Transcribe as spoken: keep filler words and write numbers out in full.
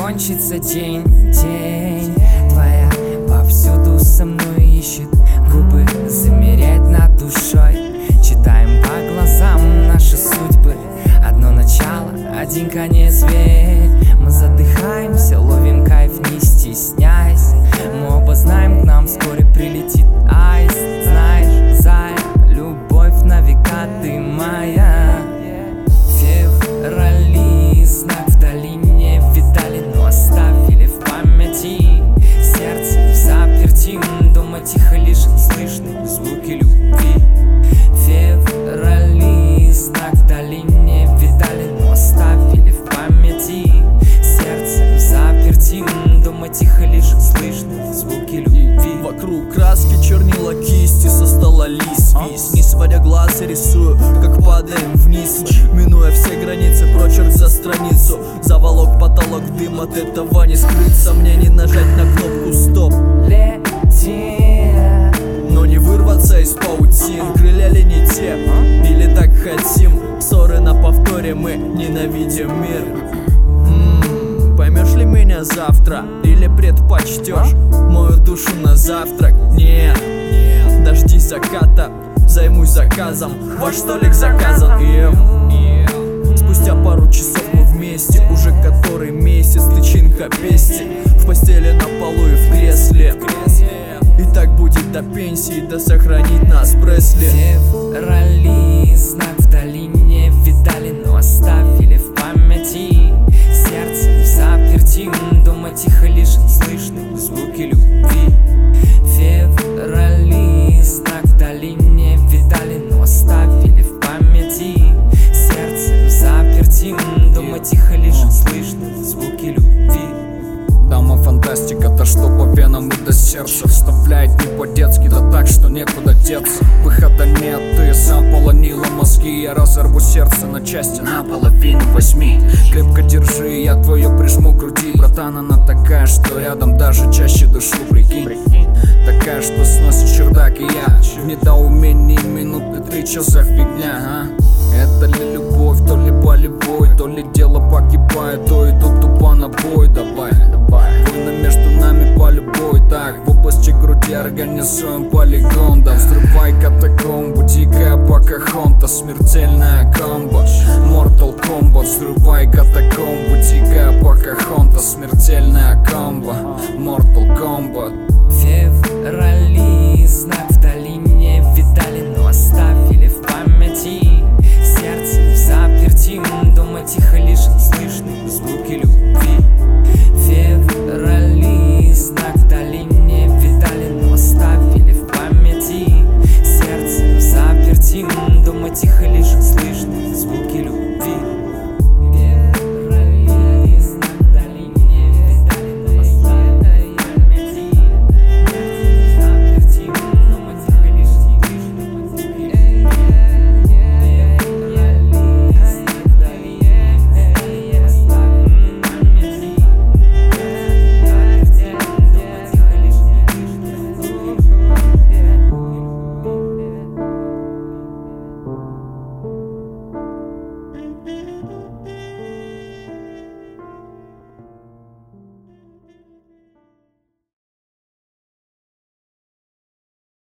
кончится день, день. Твоя повсюду со мной ищет, губы замерять над душой. Читаем по глазам наши судьбы, одно начало, один конец, верь. Мы задыхаемся, ловим кайф, не стесняясь. Мы оба знаем, к нам вскоре прилетит аист. Знаешь, зая, любовь на века ты моя. Феврали, знак вдали не видали, но оставили в памяти. Сердце в заперти, дома тихо лишь слышны звуки любви. Феврали, знак вдали не видали, но оставили в памяти. Сердце в заперти, дома тихо лишь слышны звуки любви. Вокруг краски, чернила, кисти, со стола лист. Вис, не сводя глаз, я рисую, как падаем вниз. Минуя все границы, прочерк за страницу. Заволок потолок, дым, от этого не скрыться. Мне не нажать на кнопку стоп, Лети, но не вырваться из паутин. Крылья ли не те, или так хотим? Ссоры на повторе, мы ненавидим мир. М-м, Поймешь ли меня завтра, или предпочтешь мою душу на завтрак? Нет, нет, дождись заката, займусь заказом, ваш столик заказан. yeah. Спустя пару часов мы вместе, уже который месяц, личинка пести. В постели, на полу и в кресле. И так будет до пенсии, да сохранит нас Пресли. Феврали, знак вдали не видали, но оставили в памяти. Сердце в заперти, дома тихо лишь слышны звуки любви. Феврали, знак вдали не видали, но оставили в памяти. Сердце в заперти, дома тихо лишь слышны звуки любви. Дама фантастика, то что по венам и до сердца вставляет не по-детски, да так, что некуда деться. Выхода нет, ты заполонила мозги. Я разорву сердце на части, наполовину возьми. Крепко держи, я твое прижму к груди. Братан, она такая, что рядом даже чаще дышу, прикинь. Такая, что сносит чердак, и я в недоумении минуты три, чё за фигня, а? Это ли любовь, то ли болевой, то ли дело погибает, то и тут тупо на бой. Давай, война между нами по любой. Так, в области груди организуем полигон. Да взрывай катакомбу, дикая Покахонта, смертельная комбо. Mortal Kombat, взрывай катакомбу, дикая Покахонта.